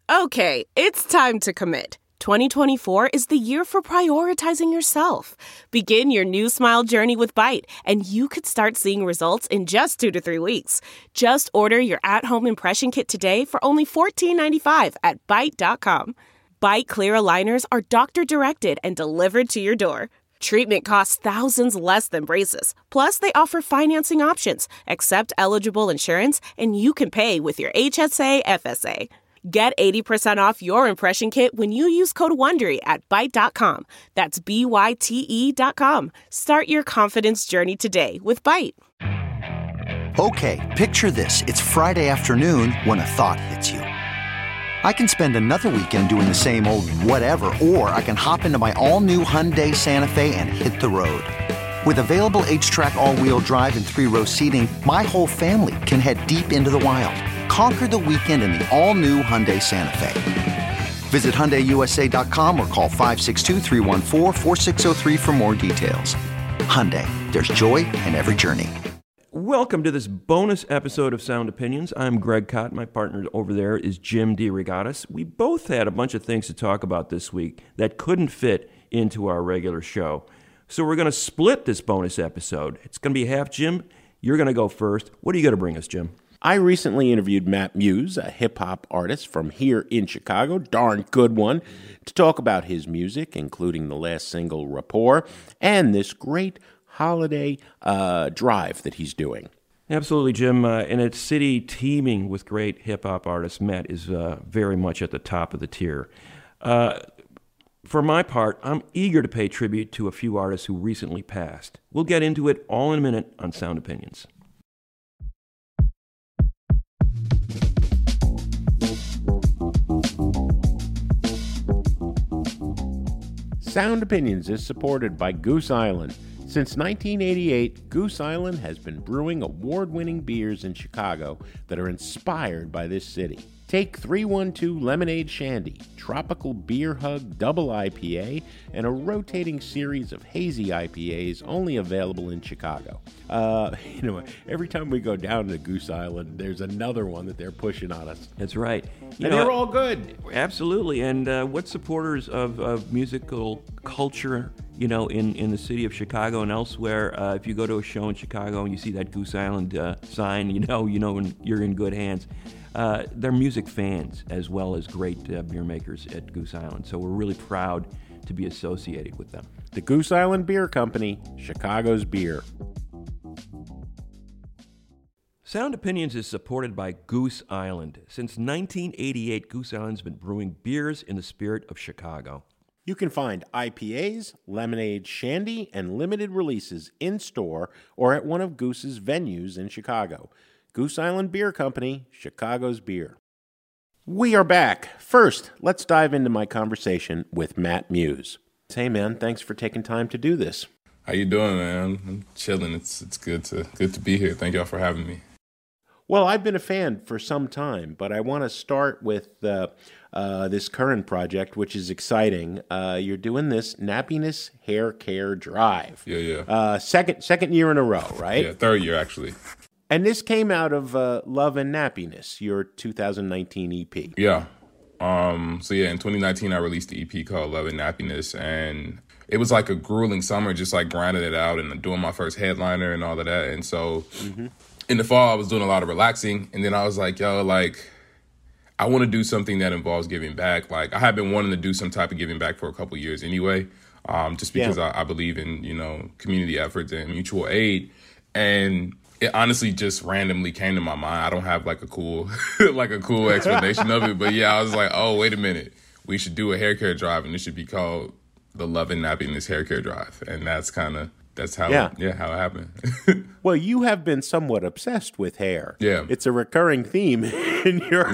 Okay, it's time to commit. 2024 is the year for prioritizing yourself. Begin your new smile journey with Byte, and you could start seeing results in just 2 to 3 weeks. Just order your at-home impression kit today for only $14.95 at Byte.com. Byte Clear aligners are doctor-directed and delivered to your door. Treatment costs thousands less than braces. Plus, they offer financing options, accept eligible insurance, and you can pay with your HSA FSA. Get 80% off your impression kit when you use code WONDERY at Byte.com. That's BYTE.com. Start your confidence journey today with Byte. Okay, picture this. It's Friday afternoon when a thought hits you. I can spend another weekend doing the same old whatever, or I can hop into my all-new Hyundai Santa Fe and hit the road. With available H-Track all-wheel drive and 3-row seating, my whole family can head deep into the wild. Conquer the weekend in the all-new Hyundai Santa Fe. Visit HyundaiUSA.com or call 562-314-4603 for more details. Hyundai, there's joy in every journey. Welcome to this bonus episode of Sound Opinions. I'm Greg Cott. My partner over there is Jim DeRogatis. We both had a bunch of things to talk about this week that couldn't fit into our regular show. So we're going to split this bonus episode. It's going to be half. Jim, you're going to go first. What are you going to bring us, Jim? I recently interviewed Matt Muse, a hip-hop artist from here in Chicago, darn good one, to talk about his music, including the last single, Rapport, and this great holiday drive that he's doing. Absolutely, Jim. In a city teeming with great hip-hop artists, Matt is very much at the top of the tier. For my part, I'm eager to pay tribute to a few artists who recently passed. We'll get into it all in a minute on Sound Opinions. Sound Opinions is supported by Goose Island. Since 1988, Goose Island has been brewing award-winning beers in Chicago that are inspired by this city. Take 312 Lemonade Shandy, Tropical Beer Hug Double IPA, and a rotating series of hazy IPAs only available in Chicago. Every time we go down to Goose Island, there's another one that they're pushing on us. That's right. They're all good. Absolutely. And what supporters of musical culture, in the city of Chicago and elsewhere, if you go to a show in Chicago and you see that Goose Island sign, you know when you're in good hands. They're music fans as well as great beer makers at Goose Island. So we're really proud to be associated with them. The Goose Island Beer Company, Chicago's beer. Sound Opinions is supported by Goose Island. Since 1988, Goose Island's been brewing beers in the spirit of Chicago. You can find IPAs, lemonade, shandy, and limited releases in-store or at one of Goose's venues in Chicago. Goose Island Beer Company, Chicago's beer. We are back. First, let's dive into my conversation with Matt Muse. Hey, man, thanks for taking time to do this. How you doing, man? I'm chilling. It's good to be here. Thank y'all for having me. Well, I've been a fan for some time, but I want to start with this current project, which is exciting. You're doing this Nappiness Hair Care Drive. Yeah. Second year in a row, right? Yeah, third year, actually. And this came out of Love and Nappiness, your 2019 EP. Yeah. In 2019, I released the EP called Love and Nappiness, and it was like a grueling summer, just like grinding it out and doing my first headliner and all of that. And so in the fall, I was doing a lot of relaxing, and then I was like, I want to do something that involves giving back. Like, I have been wanting to do some type of giving back for a couple years anyway, just because I believe in, community efforts and mutual aid. And it honestly just randomly came to my mind. I don't have like a cool explanation of it, but yeah, I was like, oh, wait a minute. We should do a hair care drive, and it should be called the Love and Nappiness Hair Care Drive. And that's how it happened. Well, you have been somewhat obsessed with hair. Yeah. It's a recurring theme in your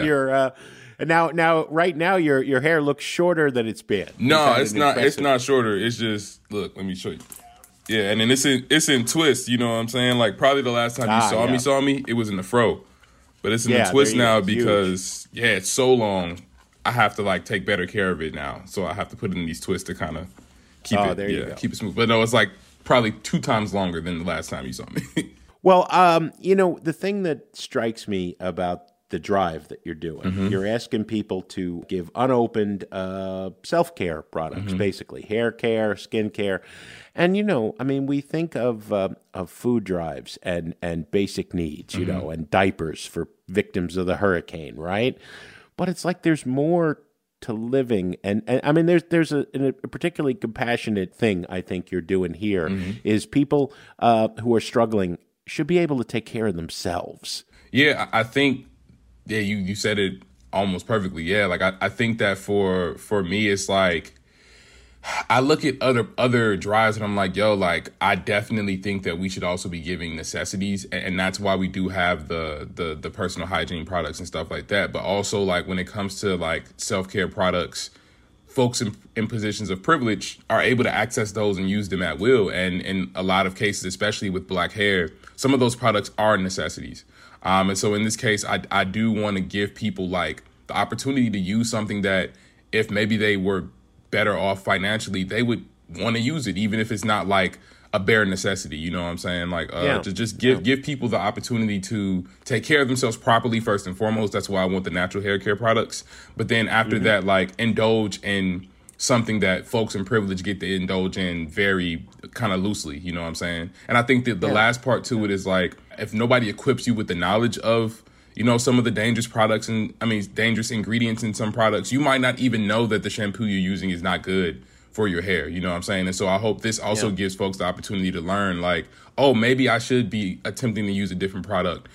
now right now your hair looks shorter than it's been. No, it's not. It's not shorter. It's just, look, let me show you. Yeah, and then it's in twist, you know what I'm saying? Like, probably the last time you saw me, it was in the fro. But it's in the twist now because, it's so long. I have to, take better care of it now. So I have to put it in these twists to kind of keep it smooth. But no, it's probably 2 times longer than the last time you saw me. Well, the thing that strikes me about the drive that you're doing. You're asking people to give unopened self-care products, basically hair care, skin care. And, we think of food drives and basic needs, and diapers for victims of the hurricane, right? But it's like there's more to living. And I mean, there's a particularly compassionate thing I think you're doing here is people who are struggling should be able to take care of themselves. Yeah, I think, you said it almost perfectly. Yeah, like I think that for me, it's like, I look at other drives and I'm like, like I definitely think that we should also be giving necessities, and that's why we do have the personal hygiene products and stuff like that. But also, like, when it comes to like self-care products, folks in positions of privilege are able to access those and use them at will. And in a lot of cases, especially with black hair, some of those products are necessities. And so in this case, I do want to give people like the opportunity to use something that if maybe they were better off financially, they would want to use it, even if it's not like a bare necessity. You know what I'm saying? Like, to just give people the opportunity to take care of themselves properly first and foremost. That's why I want the natural hair care products. But then after that, like, indulge in something that folks in privilege get to indulge in very kind of loosely. You know what I'm saying? And I think that the last part to it is like, if nobody equips you with the knowledge of some of the dangerous products dangerous ingredients in some products, you might not even know that the shampoo you're using is not good for your hair. You know what I'm saying? And so I hope this also gives folks the opportunity to learn, like, oh, maybe I should be attempting to use a different product.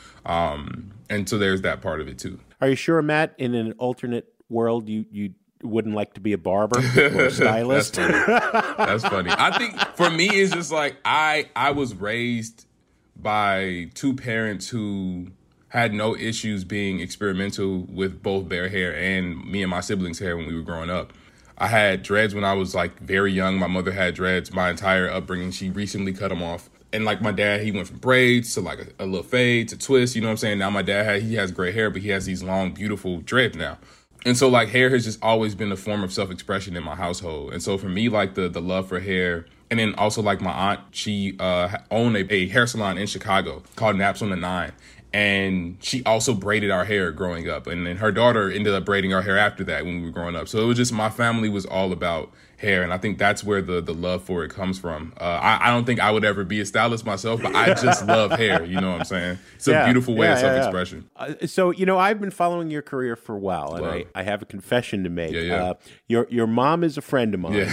And so there's that part of it too. Are you sure, Matt, in an alternate world, you wouldn't like to be a barber or a stylist? That's funny. I think for me, it's just like, I was raised by two parents who had no issues being experimental with both their hair and me and my siblings' hair when we were growing up. I had dreads when I was like very young. My mother had dreads my entire upbringing. She recently cut them off. And like my dad, he went from braids to like a little fade to twist. You know what I'm saying? Now my dad he has gray hair, but he has these long, beautiful dreads now. And so like hair has just always been a form of self-expression in my household. And so for me, like the love for hair, and then also like my aunt, she owned a hair salon in Chicago called Naps on the Nine. And she also braided our hair growing up. And then her daughter ended up braiding our hair after that when we were growing up. So it was just, my family was all about hair. And I think that's where the love for it comes from. I don't think I would ever be a stylist myself, but I just love hair. You know what I'm saying? It's a beautiful way of self-expression. So, I've been following your career for a while, and I have a confession to make. Your mom is a friend of mine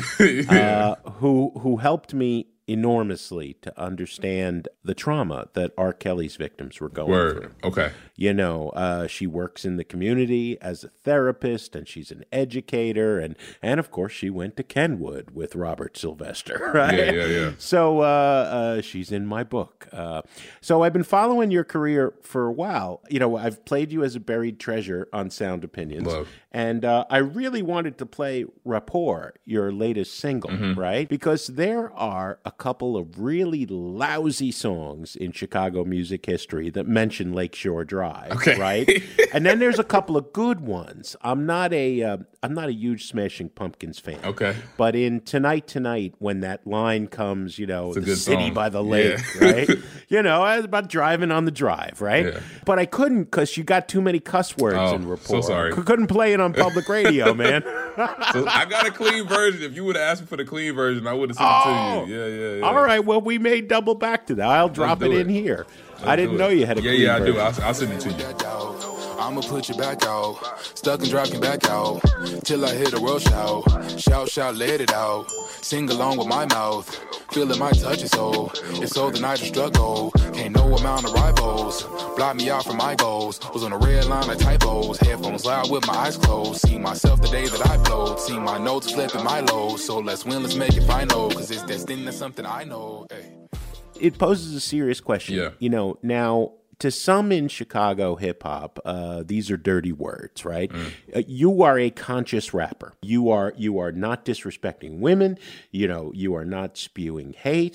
who helped me enormously to understand the trauma that R. Kelly's victims were going through. Okay. She works in the community as a therapist, and she's an educator, and of course she went to Kenwood with Robert Sylvester, right? Yeah. So she's in my book. So I've been following your career for a while. I've played you as a buried treasure on Sound Opinions. Love. And I really wanted to play Rapport, your latest single, right? Because there are a couple of really lousy songs in Chicago music history that mention Lakeshore Drive, right? And then there's a couple of good ones. I'm not a huge Smashing Pumpkins fan. Okay. But in Tonight, when that line comes, the city song. by the lake, right? I was about driving on the drive, right? Yeah. But I couldn't because you got too many cuss words in Rapport. So sorry. Couldn't play it on public radio, man. So I got a clean version. If you would have asked me for the clean version, I would have sent it to you. Yeah. All right, well, we may double back to that. I'll drop it in here. I didn't know you had a clean version. Yeah, I do. I'll send it to you. I'ma put you back out, stuck and drop you back out, till I hear the world shout, let it out, sing along with my mouth, feeling my touch is so, it's so the night of struggle, can't no amount of rivals, block me out from my goals, was on a red line of typos, headphones loud with my eyes closed, see myself the day that I blowed, see my notes flipping my lows, so let's win, let's make it final, cause it's destined to something I know, hey. It poses a serious question, now, to some in Chicago hip-hop, these are dirty words, right? You are a conscious rapper. You are not disrespecting women. You are not spewing hate.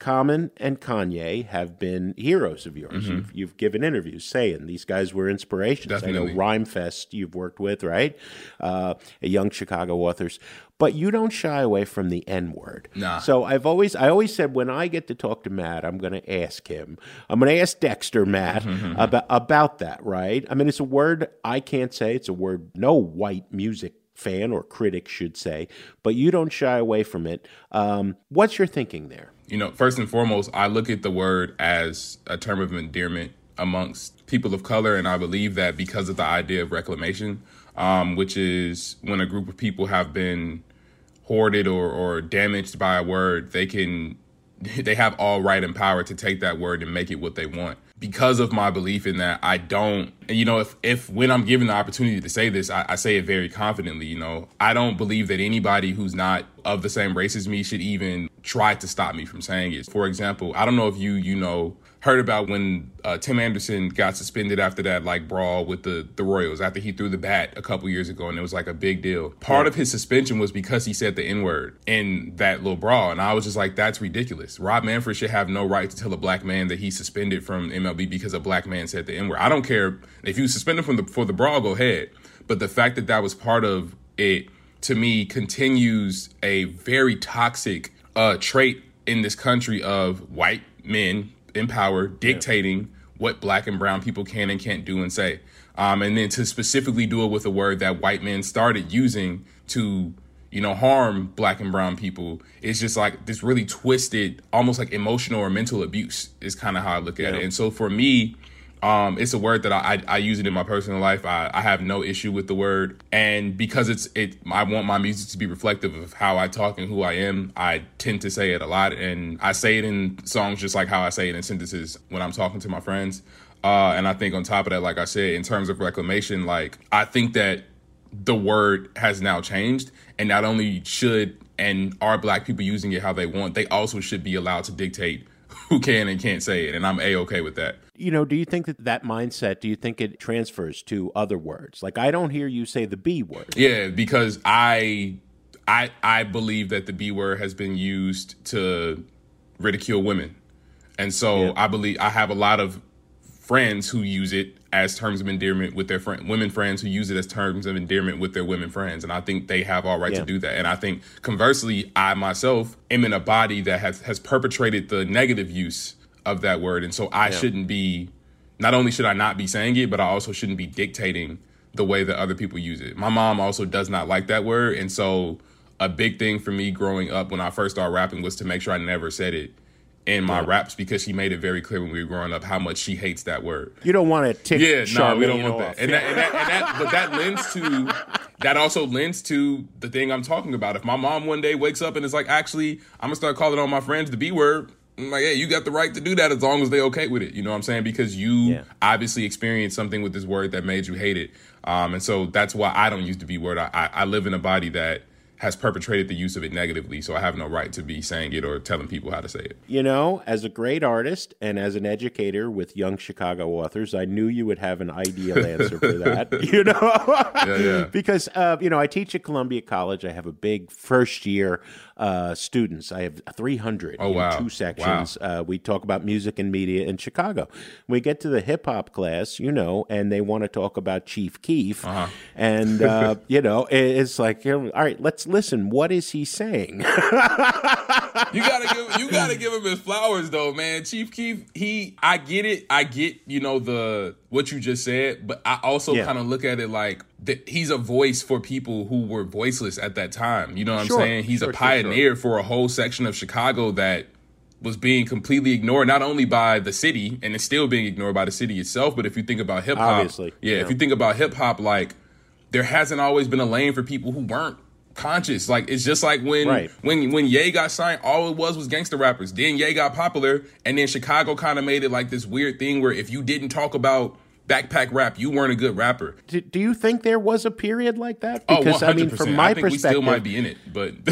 Common and Kanye have been heroes of yours. You've given interviews saying these guys were inspirations. Definitely. I know Rhymefest you've worked with, right? Young Chicago authors. But you don't shy away from the N-word. Nah. So I always said when I get to talk to Matt, I'm going to ask him. I'm going to ask Dexter, Matt, about that, right? I mean, it's a word I can't say. It's a word no white music fan or critic should say, but you don't shy away from it. What's your thinking there? First and foremost, I look at the word as a term of endearment amongst people of color, and I believe that because of the idea of reclamation, which is when a group of people have been hoarded or damaged by a word, they have all right and power to take that word and make it what they want. Because of my belief in that, I don't, if when I'm given the opportunity to say this, I say it very confidently, I don't believe that anybody who's not of the same race as me should even try to stop me from saying it. For example, I don't know if you heard about when Tim Anderson got suspended after that brawl with the Royals after he threw the bat a couple years ago, and it was a big deal. Part of his suspension was because he said the N-word in that little brawl, and I was just like, that's ridiculous. Rob Manfred should have no right to tell a black man that he's suspended from MLB because a black man said the N-word. I don't care if you suspend him for the brawl, go ahead. But the fact that was part of it, to me, continues a very toxic trait in this country of white men in power dictating what black and brown people can and can't do and say. And then to specifically do it with a word that white men started using to, harm black and brown people, it's just this really twisted, almost emotional or mental abuse is kind of how I look at it. And so for me, it's a word that I use it in my personal life. I have no issue with the word. And because I want my music to be reflective of how I talk and who I am, I tend to say it a lot. And I say it in songs just like how I say it in sentences when I'm talking to my friends. And I think on top of that, like I said, in terms of reclamation, I think that the word has now changed. And not only should and are black people using it how they want, they also should be allowed to dictate who can and can't say it. And I'm A-okay with that. Do you think that mindset, do you think it transfers to other words? I don't hear you say the B word. Yeah, because I believe that the B word has been used to ridicule women. And so I have a lot of friends who use it as terms of endearment with their women friends who use it as terms of endearment with their women friends. And I think they have all right to do that. And I think conversely, I myself am in a body that has perpetrated the negative use of that word. And so I shouldn't be, not only should I not be saying it, but I also shouldn't be dictating the way that other people use it. My mom also does not like that word. And so a big thing for me growing up when I first started rapping was to make sure I never said it in my raps, because she made it very clear when we were growing up how much she hates that word. You don't want to tick Charlene we don't want that. off. And that but that also lends to the thing I'm talking about. If my mom one day wakes up and is like, actually, I'm gonna start calling all my friends the B word, I'm like, hey, you got the right to do that as long as they're okay with it. You know what I'm saying? Because you obviously experienced something with this word that made you hate it. And so that's why I don't use the B word. I live in a body that has perpetrated the use of it negatively, so I have no right to be saying it or telling people how to say it. As a great artist and as an educator with young Chicago authors, I knew you would have an ideal answer for that, Because, I teach at Columbia College. I have a big first-year students. I have 300 in 2 sections. Wow. We talk about music and media in Chicago. We get to the hip-hop class, and they want to talk about Chief Keef. And, it's like, all right, let's listen. What is he saying? You gotta give him his flowers though, man. Chief Keef, I get it. I get, what you just said, but I also kind of look at it like he's a voice for people who were voiceless at that time. You know what I'm saying? He's a pioneer for a whole section of Chicago that was being completely ignored, not only by the city, and it's still being ignored by the city itself, but if you think about hip hop, obviously, if you think about hip hop, there hasn't always been a lane for people who weren't conscious. It's just like when Ye got signed, all it was gangster rappers. Then Ye got popular, and then Chicago kind of made it like this weird thing where if you didn't talk about backpack rap, you weren't a good rapper. Do you think there was a period like that? Because 100%. From my perspective, we still might be in it, but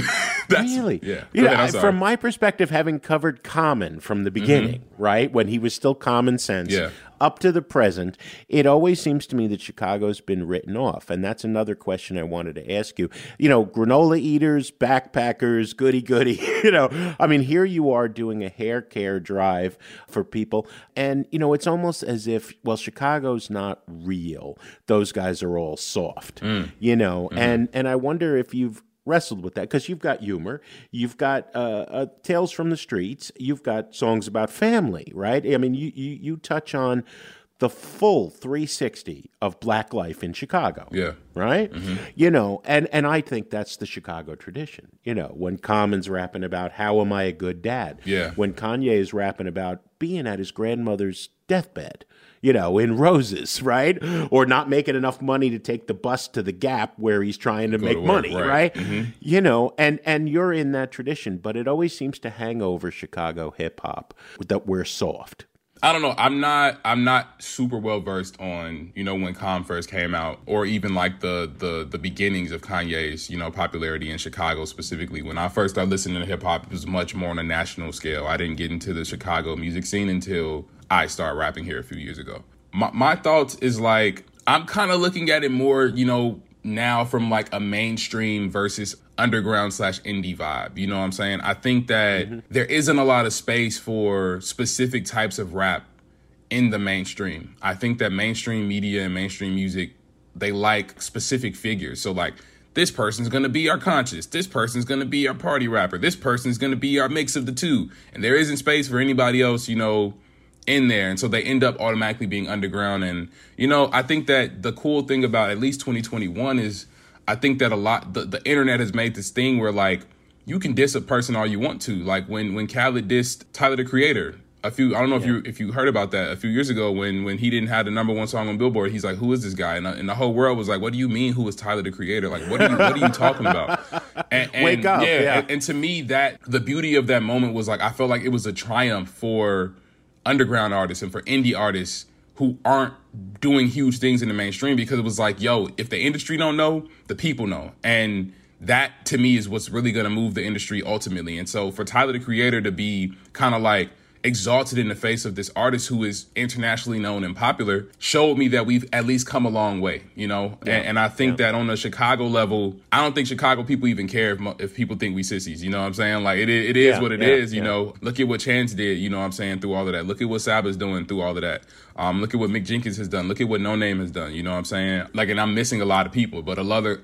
Really? Yeah. You Go know, ahead, I'm sorry. from my perspective, having covered Common from the beginning, right, when he was still Common Sense, Yeah. up to the present, it always seems to me that Chicago's been written off. And that's another question I wanted to ask you. You know, granola eaters, backpackers, goody-goody, you know. I mean, here you are doing a hair care drive for people. And, you know, it's almost as if, well, Chicago's not real. Those guys are all soft, you know. And I wonder if you've wrestled with that, because you've got humor, you've got Tales from the Streets, you've got songs about family, right? I mean, you touch on the full 360 of Black life in Chicago. Yeah. Right? You know, and I think that's the Chicago tradition. You know, when Common's rapping about how am I a good dad? Yeah. When Kanye is rapping about being at his grandmother's deathbed, you know, in Roses, right? Or not making enough money to take the bus to the Gap where he's trying to make to work, money, right. right? You know, and you're in that tradition, but it always seems to hang over Chicago hip hop that we're soft. I don't know. I'm not super well versed on, you know, when Con first came out, or even like the beginnings of Kanye's, you know, popularity in Chicago specifically. When I first started listening to hip hop, it was much more on a national scale. I didn't get into the Chicago music scene until I started rapping here a few years ago. My thoughts is like, I'm kind of looking at it more, you know, now from like a mainstream versus underground / indie vibe. You know what I'm saying? I think that there isn't a lot of space for specific types of rap in the mainstream. I think that mainstream media and mainstream music, they like specific figures. So like, this person's going to be our conscious. This person's going to be our party rapper. This person's going to be our mix of the two. And there isn't space for anybody else, you know, in there. And so they end up automatically being underground. And, you know, I think that the cool thing about at least 2021 is I think that a lot, the internet has made this thing where like you can diss a person all you want to. Like when Khaled dissed Tyler, the Creator, I don't know if you heard about that a few years ago when he didn't have the #1 song on Billboard. He's like, who is this guy? And the whole world was like, what do you mean? Who is Tyler, the Creator? Like, what are you talking about? And Wake up. Yeah. And to me, that the beauty of that moment was like, I felt like it was a triumph for underground artists and for indie artists who aren't doing huge things in the mainstream, because it was like, yo, if the industry don't know, the people know. And that to me is what's really going to move the industry ultimately. And so for Tyler, the Creator, to be kind of like exalted in the face of this artist who is internationally known and popular showed me that we've at least come a long way, you know? Yeah. And I think that on the Chicago level, I don't think Chicago people even care if people think we sissies, you know what I'm saying? Like it is what it is, you know? Look at what Chance did, you know what I'm saying, through all of that. Look at what Saba's doing through all of that. Look at what Mick Jenkins has done. Look at what No Name has done, you know what I'm saying? Like, and I'm missing a lot of people, but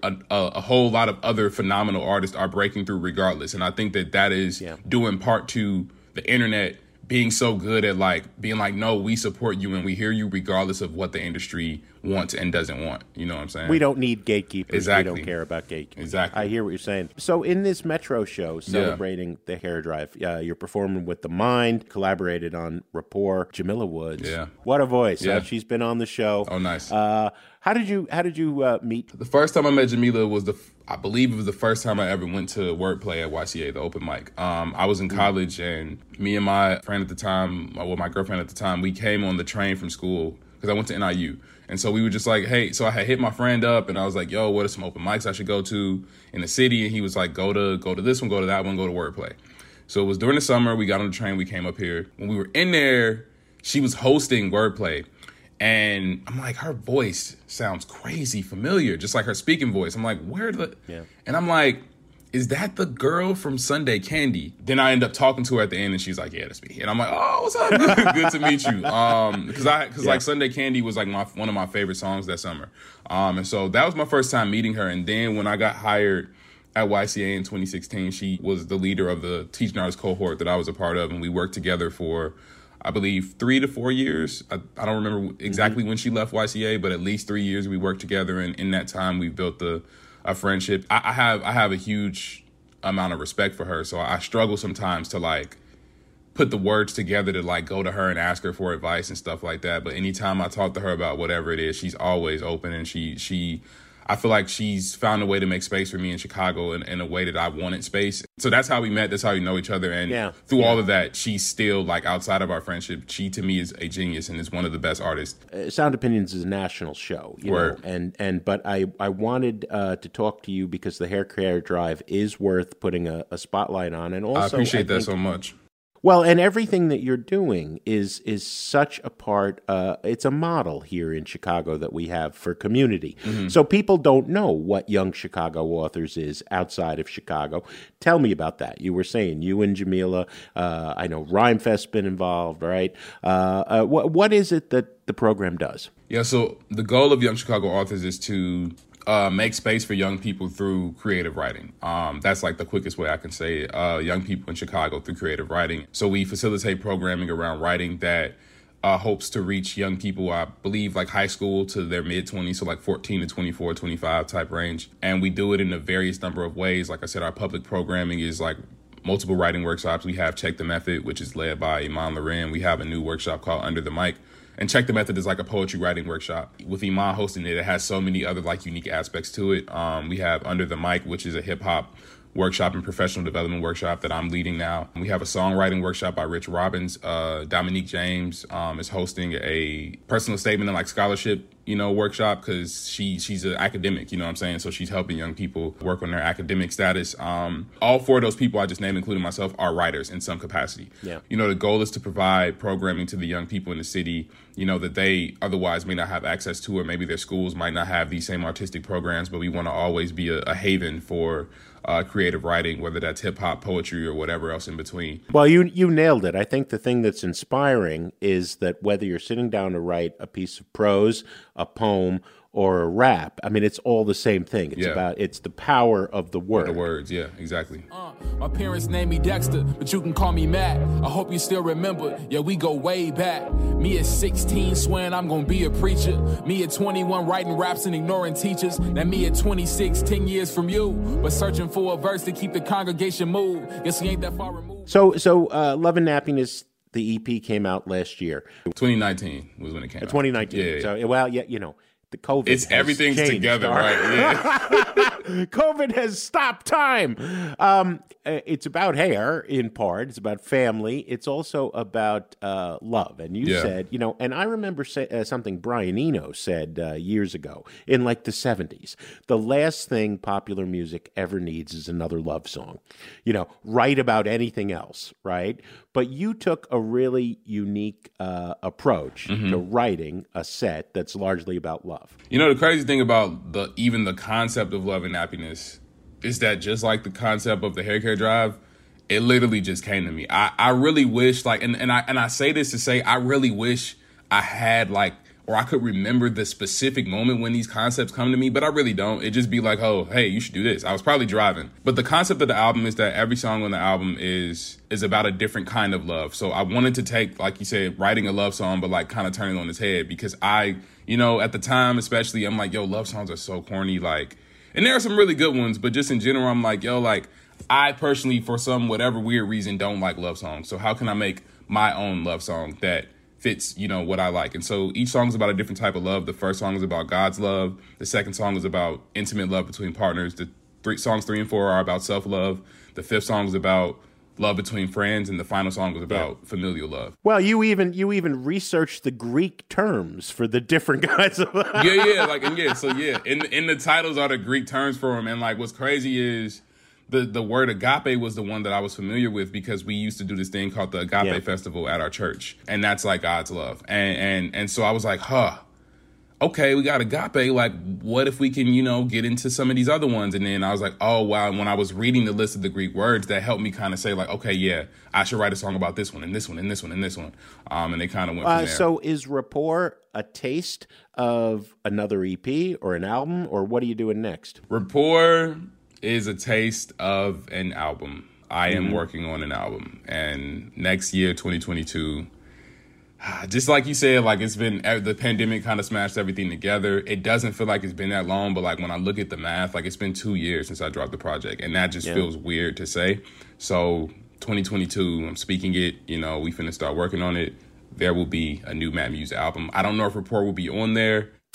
a whole lot of other phenomenal artists are breaking through regardless. And I think that is due in part to the internet being so good at like being like, no, we support you and we hear you regardless of what the industry wants and doesn't want. You know what I'm saying? We don't need gatekeepers. Exactly. We don't care about gatekeepers. Exactly. I hear what you're saying. So in this Metro show celebrating the hair drive, you're performing with The Mind, collaborated on Rapport, Jamila Woods. Yeah. What a voice. Yeah. She's been on the show. Oh, nice. How did you meet? The first time I met Jamila was I believe it was the first time I ever went to Wordplay at YCA, the open mic. I was in college, and me and my friend at the time, my girlfriend at the time, we came on the train from school because I went to NIU. And so we were just like, hey, so I had hit my friend up and I was like, yo, what are some open mics I should go to in the city? And he was like, go to this one, go to that one, go to Wordplay. So it was during the summer. We got on the train. We came up here. When we were in there, she was hosting Wordplay. And I'm like, her voice sounds crazy familiar, just like her speaking voice. I'm like, and I'm like, is that the girl from Sunday Candy? Then I end up talking to her at the end and she's like, yeah, that's me. And I'm like, oh, what's up? Good to meet you. Cause like Sunday Candy was like one of my favorite songs that summer. And so that was my first time meeting her. And then when I got hired at YCA in 2016, she was the leader of the Teaching Artists cohort that I was a part of. And we worked together for, I believe, 3 to 4 years. I don't remember exactly when she left YCA, but at least 3 years we worked together. And in that time, we built a friendship. I have a huge amount of respect for her. So I struggle sometimes to like put the words together to like go to her and ask her for advice and stuff like that. But anytime I talk to her about whatever it is, she's always open. And I feel like she's found a way to make space for me in Chicago in a way that I wanted space. So that's how we met. That's how we know each other. And through all of that, she's still, like, outside of our friendship, she to me is a genius and is one of the best artists. Sound Opinions is a national show, you know, but I wanted to talk to you because the Hair Care Drive is worth putting a spotlight on. And also, I appreciate that so much. Well, and everything that you're doing is such a part. It's a model here in Chicago that we have for community. Mm-hmm. So people don't know what Young Chicago Authors is outside of Chicago. Tell me about that. You were saying you and Jamila. I know Rhymefest's been involved, right? What is it that the program does? Yeah. So the goal of Young Chicago Authors is to make space for young people through creative writing. That's like the quickest way I can say it. Young people in Chicago through creative writing. So we facilitate programming around writing that hopes to reach young people, I believe, like high school to their mid-20s, so like 14 to 24, 25 type range. And we do it in a various number of ways. Like I said, our public programming is like multiple writing workshops. We have Check the Method, which is led by Iman Loren. We have a new workshop called Under the Mic. And Check the Method is like a poetry writing workshop. With Iman hosting it, it has so many other like unique aspects to it. We have Under the Mic, which is a hip hop workshop and professional development workshop that I'm leading now. We have a songwriting workshop by Rich Robbins. Dominique James is hosting a personal statement and like scholarship, workshop because she's an academic, you know what I'm saying? So she's helping young people work on their academic status. All four of those people I just named, including myself, are writers in some capacity. Yeah. The goal is to provide programming to the young people in the city, that they otherwise may not have access to, or maybe their schools might not have these same artistic programs, but we want to always be a haven for creative writing, whether that's hip hop, poetry, or whatever else in between. Well, you nailed it. I think the thing that's inspiring is that whether you're sitting down to write a piece of prose, a poem, or a rap, I mean, it's all the same thing. It's the power of the word. The words, yeah, exactly. My parents named me Dexter, but you can call me Matt. I hope you still remember. Yeah, we go way back. Me at 16 swearing I'm gonna be a preacher. Me at 21 writing raps and ignoring teachers. Now me at 26, 10 years from you, but searching for a verse to keep the congregation moved. Guess we ain't that far removed. So Love and Happiness, the EP came out last year. 2019 was when it came out. 2019. Yeah. So, well, yeah, the COVID. It's everything's changed, together, right? Yeah. COVID has stopped time. It's about hair in part. It's about family. It's also about love. And you said, and I remember something Brian Eno said years ago in like the 70s. The last thing popular music ever needs is another love song. Write about anything else, right? But you took a really unique approach to writing a set that's largely about love. The crazy thing about even the concept of Love and Happiness is that just like the concept of the Hair Care Drive, it literally just came to me. I really wish and I say this to say I really wish I had or I could remember the specific moment when these concepts come to me, but I really don't. It just be like, oh, hey, you should do this. I was probably driving. But the concept of the album is that every song on the album is about a different kind of love. So I wanted to take, like you said, writing a love song, but like kind of turning it on its head because at the time especially, I'm like, yo, love songs are so corny. And there are some really good ones, but just in general, I'm like, yo, I personally, for some whatever weird reason, don't like love songs. So how can I make my own love song that fits, what I like? And so each song is about a different type of love. The first song is about God's love. The second song is about intimate love between partners. The songs 3 and 4 are about self-love. The fifth song is about love between friends, and the final song was about familial love. Well, you even researched the Greek terms for the different kinds of love. In the titles are the Greek terms for them. And what's crazy is the word agape was the one that I was familiar with because we used to do this thing called the Agape Festival at our church. And that's like God's love. And so I was like, okay, we got agape. What if we can, get into some of these other ones? And then I was like, oh, wow. And when I was reading the list of the Greek words, that helped me kind of say okay, yeah, I should write a song about this one and this one and this one and this one. And they kind of went from there. So is Rapport a taste of another EP or an album, or what are you doing next? Rapport is a taste of an album. I am working on an album. And next year, 2022... just like you said, it's been, the pandemic kind of smashed everything together. It doesn't feel like it's been that long, but when I look at the math, it's been 2 years since I dropped the project, and that just feels weird to say. So 2022, I'm speaking it, we finna start working on it. There will be a new Matt Muse album. I don't know if Rapport will be on there.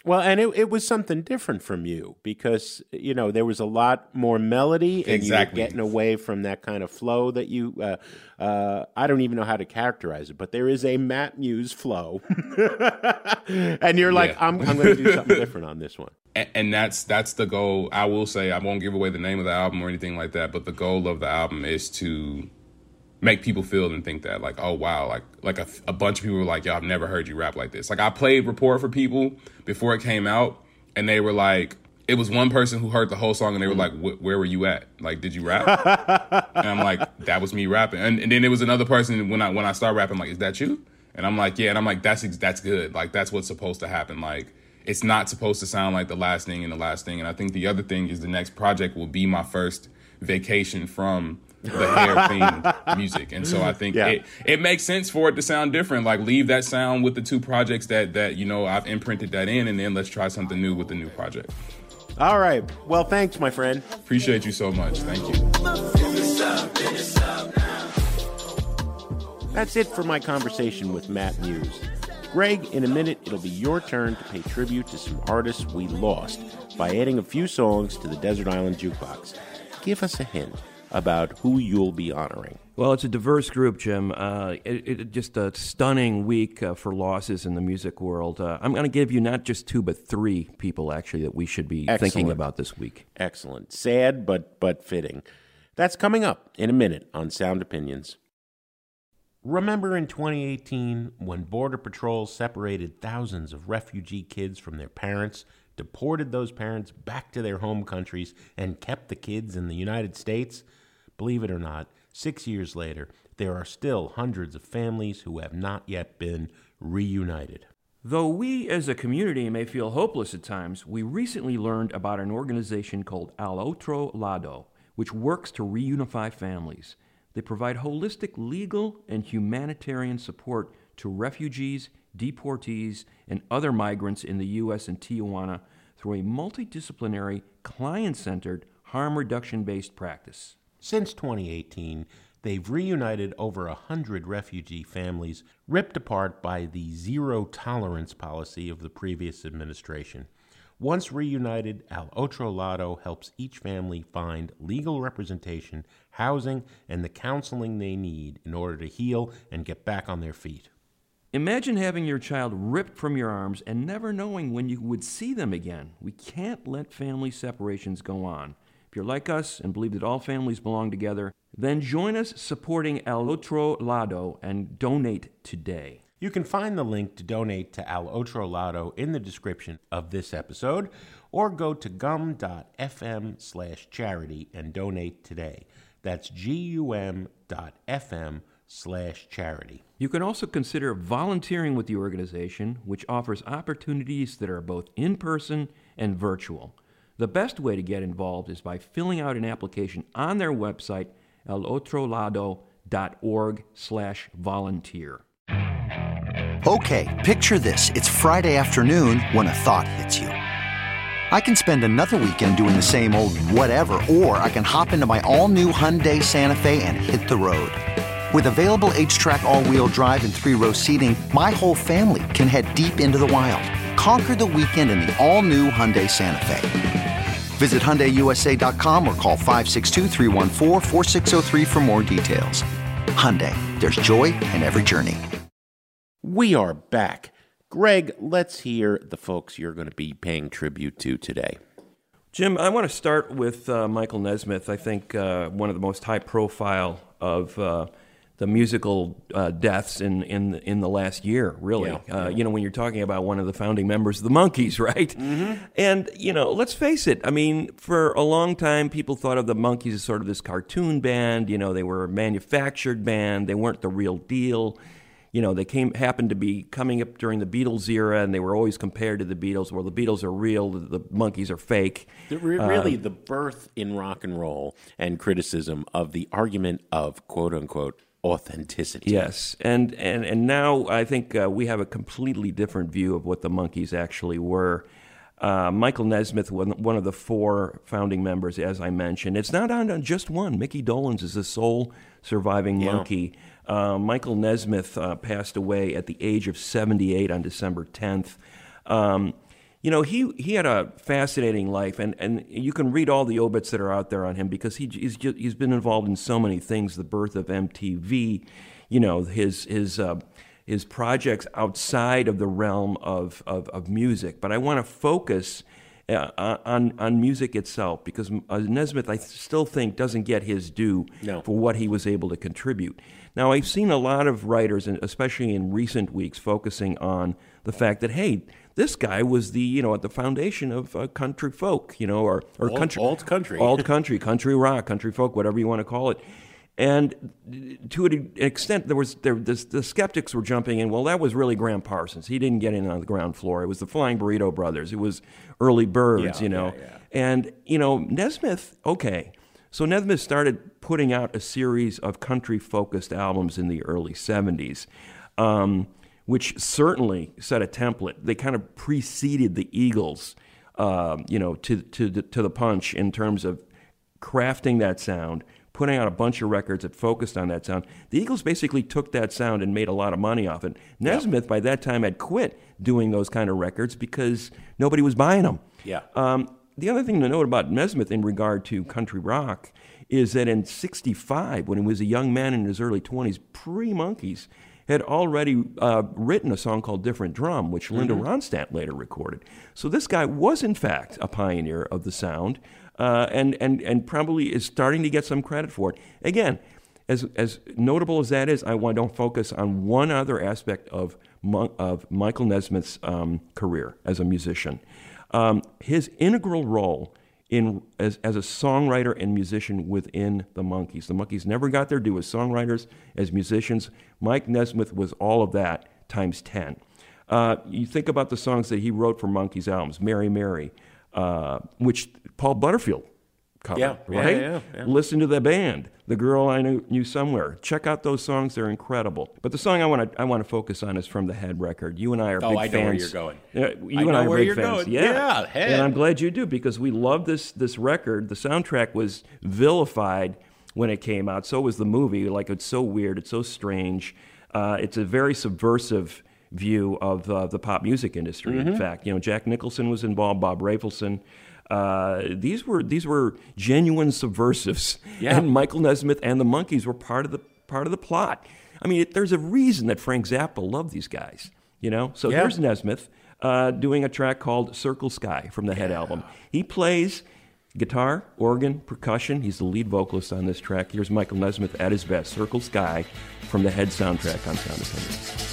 Well, and it was something different from you because, there was a lot more melody and Exactly. you were getting away from that kind of flow that you, I don't even know how to characterize it, but there is a Matt Muse flow. And you're like, Yeah. I'm going to do something different on this one. And that's the goal. I will say, I won't give away the name of the album or anything like that, but the goal of the album is to make people feel and think that, like, oh, wow, like a bunch of people were like, yo, I've never heard you rap like this. Like, I played Report for people before it came out, and they were like, it was one person who heard the whole song, and they were like, where were you at? Like, did you rap? And I'm like, that was me rapping. And then there was another person, when I started rapping, like, is that you? And I'm like, yeah. And I'm like, that's good. Like, that's what's supposed to happen. Like, it's not supposed to sound like the last thing and the last thing. And I think the other thing is the next project will be my first vacation from the hair themed music. And so I think it makes sense for it to sound different. Like, leave that sound with the two projects that I've imprinted that in, and then let's try something new with the new project. All right. Well, thanks, my friend. Appreciate you so much. Thank you. That's it for my conversation with Matt Muse. Greg, in a minute, it'll be your turn to pay tribute to some artists we lost by adding a few songs to the Desert Island Jukebox. Give us a hint about who you'll be honoring. Well, it's a diverse group, Jim. Just a stunning week for losses in the music world. I'm going to give you not just 2, but 3 people, actually, that we should be thinking about this week. Excellent. Sad, but fitting. That's coming up in a minute on Sound Opinions. Remember in 2018 when Border Patrol separated thousands of refugee kids from their parents, deported those parents back to their home countries, and kept the kids in the United States? Believe it or not, 6 years later, there are still hundreds of families who have not yet been reunited. Though we as a community may feel hopeless at times, we recently learned about an organization called Al Otro Lado, which works to reunify families. They provide holistic legal and humanitarian support to refugees, deportees, and other migrants in the U.S. and Tijuana through a multidisciplinary, client-centered, harm reduction-based practice. Since 2018, they've reunited over 100 refugee families ripped apart by the zero-tolerance policy of the previous administration. Once reunited, Al Otro Lado helps each family find legal representation, housing, and the counseling they need in order to heal and get back on their feet. Imagine having your child ripped from your arms and never knowing when you would see them again. We can't let family separations go on. If you're like us and believe that all families belong together, then join us supporting Al Otro Lado and donate today. You can find the link to donate to Al Otro Lado in the description of this episode, or go to gum.fm/charity and donate today. That's gum.fm/charity. You can also consider volunteering with the organization, which offers opportunities that are both in-person and virtual. The best way to get involved is by filling out an application on their website, alotrolado.org/volunteer. Okay, picture this. It's Friday afternoon when a thought hits you. I can spend another weekend doing the same old whatever, or I can hop into my all-new Hyundai Santa Fe and hit the road. With available H-Track all-wheel drive and 3-row seating, my whole family can head deep into the wild. Conquer the weekend in the all-new Hyundai Santa Fe. Visit HyundaiUSA.com or call 562-314-4603 for more details. Hyundai, there's joy in every journey. We are back. Greg, let's hear the folks you're going to be paying tribute to today. Jim, I want to start with Michael Nesmith. I think one of the most high-profile of the musical deaths in the last year, really. Yeah. When you're talking about one of the founding members of the Monkees, right? Mm-hmm. And, let's face it. I mean, for a long time, people thought of the Monkees as sort of this cartoon band. They were a manufactured band. They weren't the real deal. They happened to be coming up during the Beatles era, and they were always compared to the Beatles. Well, the Beatles are real, the Monkees are fake. Really, the birth in rock and roll and criticism of the argument of quote-unquote authenticity. Yes, and now I think we have a completely different view of what the Monkees actually were. Michael Nesmith, one of the 4 founding members, as I mentioned. It's not on just one. Mickey Dolenz is the sole surviving Monkee. Michael Nesmith passed away at the age of 78 on December 10th. he had a fascinating life, and you can read all the obits that are out there on him because he's been involved in so many things. The birth of MTV, his projects outside of the realm of music. But I want to focus on music itself because Nesmith, I still think, doesn't get his due for what he was able to contribute. Now, I've seen a lot of writers, and especially in recent weeks, focusing on the fact that, hey, this guy was at the foundation of country folk, or alt country, country rock, country folk, whatever you want to call it. And to an extent, the skeptics were jumping in. Well, that was really Graham Parsons. He didn't get in on the ground floor. It was the Flying Burrito Brothers. It was early birds, And Nesmith. Okay, so Nesmith started putting out a series of country-focused albums in the early '70s. Which certainly set a template. They kind of preceded the Eagles, to the punch in terms of crafting that sound, putting out a bunch of records that focused on that sound. The Eagles basically took that sound and made a lot of money off it. Nesmith, by that time, had quit doing those kind of records because nobody was buying them. Yeah. The other thing to note about Nesmith in regard to country rock is that in '65, when he was a young man in his early 20s, pre-Monkees, had already written a song called Different Drum, which Linda Ronstadt later recorded. So this guy was, in fact, a pioneer of the sound, and probably is starting to get some credit for it. Again, as notable as that is, I don't focus on one other aspect of Michael Nesmith's career as a musician. His integral role as a songwriter and musician within the Monkees. The Monkees never got their due as songwriters, as musicians. Mike Nesmith was all of that times 10. You think about the songs that he wrote for Monkees albums, Mary Mary, which Paul Butterfield covered, right? Yeah. Listen to the band, The Girl I Knew Somewhere. Check out those songs; they're incredible. But the song I want to focus on is from the Head record. You and I are big fans. I know where you're going. You and I are big fans. Yeah, Head. And I'm glad you do because we love this record. The soundtrack was vilified when it came out. So was the movie. Like, it's so weird. It's so strange. It's a very subversive view of the pop music industry. In fact, Jack Nicholson was involved. Bob Rafelson. These were genuine subversives, and Michael Nesmith and the Monkees were part of the plot. I mean, there's a reason that Frank Zappa loved these guys, So here's Nesmith doing a track called "Circle Sky" from the Head album. He plays guitar, organ, percussion. He's the lead vocalist on this track. Here's Michael Nesmith at his best, "Circle Sky" from the Head soundtrack on Sound Opinions.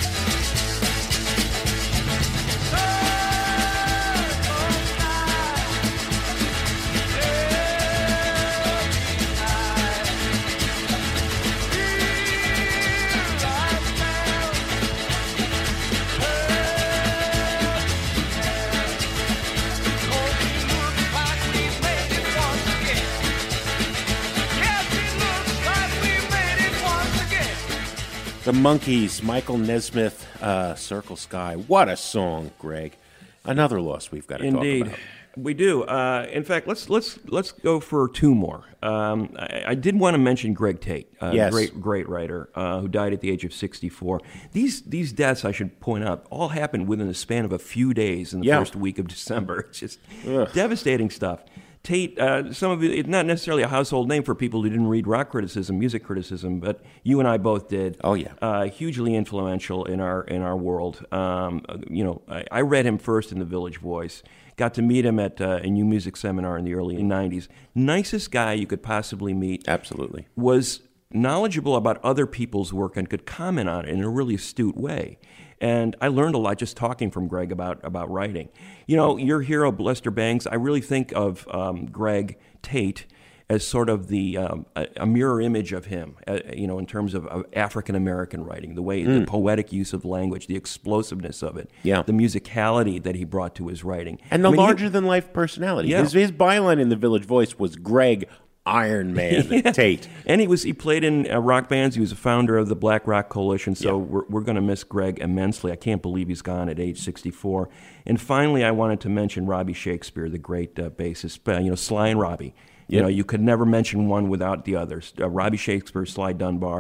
The Monkees, Michael Nesmith, Circle Sky. What a song, Greg. Another loss we've got to talk about. Indeed, we do. In fact, let's go for two more. I did want to mention Greg Tate, yes. great writer who died at the age of 64. These deaths, I should point out, all happened within the span of a few days in the first week of December. It's just devastating stuff. Tate, some of it, not necessarily a household name for people who didn't read rock criticism, music criticism, but you and I both did. Oh yeah, hugely influential in our world. I read him first in the Village Voice. Got to meet him at a New Music Seminar in the early '90s. Nicest guy you could possibly meet. Absolutely. Was knowledgeable about other people's work and could comment on it in a really astute way. And I learned a lot just talking from Greg about writing. Your hero, Lester Bangs, I really think of Greg Tate as sort of a mirror image of him, in terms of African-American writing, the way, the poetic use of language, the explosiveness of it, the musicality that he brought to his writing. And the larger-than-life personality. Yeah. His byline in the Village Voice was Greg Iron Man Tate. And he played in rock bands. He was a founder of the Black Rock Coalition, so we're going to miss Greg immensely. I can't believe he's gone at age 64. And finally, I wanted to mention Robbie Shakespeare, the great bassist, Sly and Robbie. You could never mention one without the others. Robbie Shakespeare, Sly Dunbar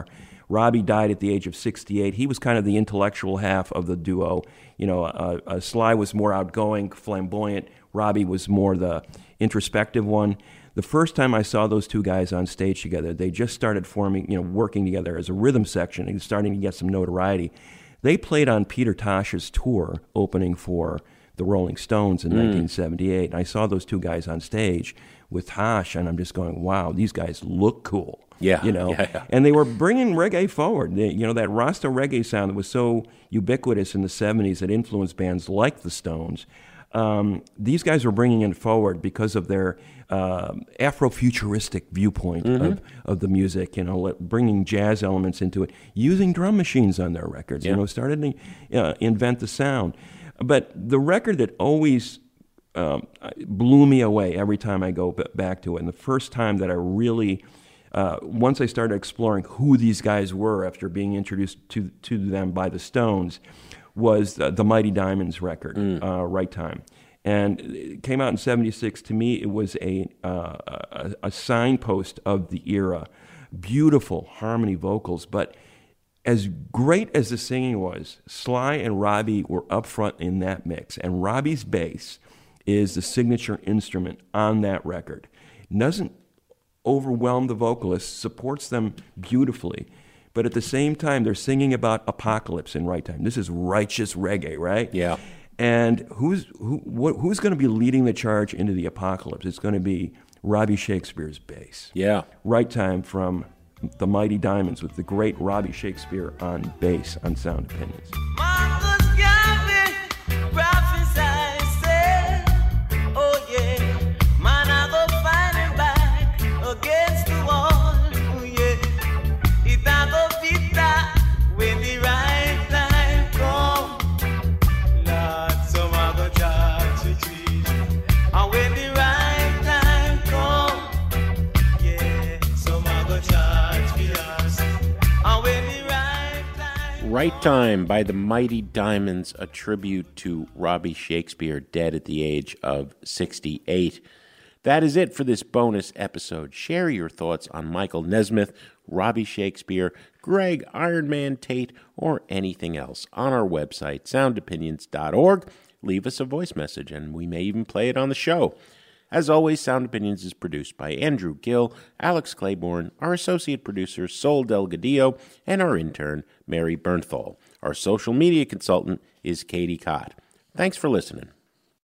Robbie died at the age of 68. He was kind of the intellectual half of the duo. Sly was more outgoing, flamboyant. Robbie was more the introspective one. The first time I saw those two guys on stage together, they just started working together as a rhythm section and starting to get some notoriety. They played on Peter Tosh's tour, opening for the Rolling Stones in 1978. And I saw those two guys on stage with Tosh, and I'm just going, wow, these guys look cool. Yeah. And they were bringing reggae forward. That Rasta reggae sound that was so ubiquitous in the 70s that influenced bands like the Stones. These guys were bringing it forward because of their Afrofuturistic viewpoint of the music, bringing jazz elements into it, using drum machines on their records, started to invent the sound. But the record that always blew me away every time I go back to it, and the first time that I really, once I started exploring who these guys were after being introduced to them by the Stones, was the Mighty Diamonds record, Right Time. And it came out in 76. To me, it was a signpost of the era. Beautiful harmony vocals, but as great as the singing was, Sly and Robbie were up front in that mix. And Robbie's bass is the signature instrument on that record. It doesn't overwhelm the vocalists, supports them beautifully. But at the same time, they're singing about apocalypse in Right Time. This is righteous reggae, right? Yeah. And who's going to be leading the charge into the apocalypse? It's going to be Robbie Shakespeare's bass. Yeah. Right Time from the Mighty Diamonds with the great Robbie Shakespeare on bass on Sound Opinions. Marcus Garvey prophesied, said, oh yeah, man, I go fighting back against the wall. Oh yeah, it a go vita when the right time come. Lord, some a go charge to treat, and when the right time come, yeah, some a go charge for us, and when the right time. Right Time by the Mighty Diamonds, a tribute to Robbie Shakespeare, dead at the age of 68. That is it for this bonus episode. Share your thoughts on Michael Nesmith, Robbie Shakespeare, Greg Ironman Tate, or anything else on our website, soundopinions.org. Leave us a voice message, and we may even play it on the show. As always, Sound Opinions is produced by Andrew Gill, Alex Claiborne, our associate producer, Sol Delgadillo, and our intern, Mary Bernthal. Our social media consultant is Katie Cott. Thanks for listening.